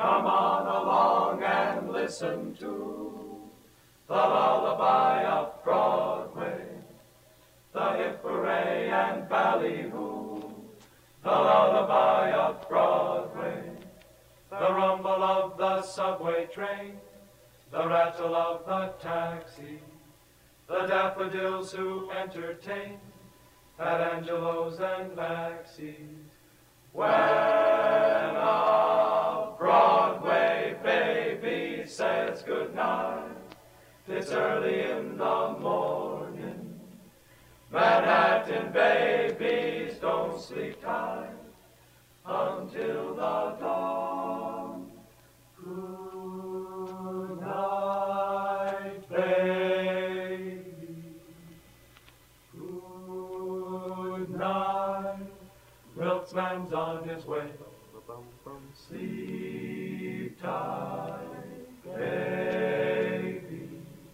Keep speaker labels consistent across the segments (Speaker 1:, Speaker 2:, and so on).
Speaker 1: Come on along and listen to the lullaby of Broadway, the hip hooray and ballyhoo, the lullaby of Broadway, the rumble of the subway train, the rattle of the taxi, the daffodils who entertain at Angelo's and Maxie's. When a Broadway baby says goodnight, it's early in the morning. Manhattan babies don't sleep tight until the dawn. Good night, baby. Good night. Milkman's on his way. Sleep tight, baby.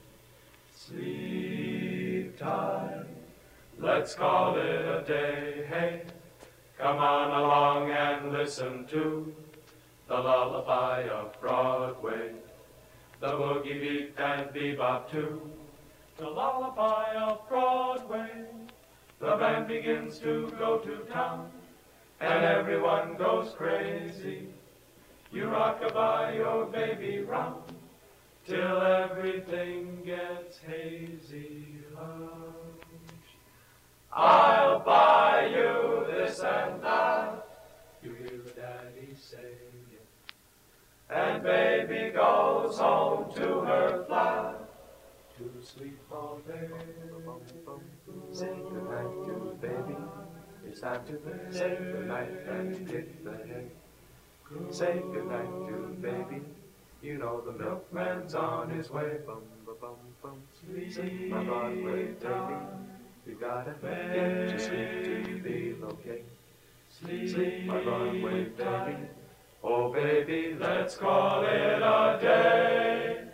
Speaker 1: Sleep tight. Let's call it a day. Hey, come on along and listen to the lullaby of Broadway, the boogie beat and bebop too. The lullaby of Broadway. The band begins to go to town, and everyone goes crazy. You rock-a-bye your baby round, till everything gets hazy. Hush. I'll buy you this and that, you hear the daddy saying it. And baby goes home to her flat, to sleep all day.
Speaker 2: Say goodnight to baby, it's time to say goodnight and kick the hay. Say goodnight to baby, you know the milkman's on his way. Bum ba bum bum. Sleep, my Broadway baby, you gotta get to sleep to feel okay. Sleep, my Broadway baby,
Speaker 1: oh baby, let's call it a day.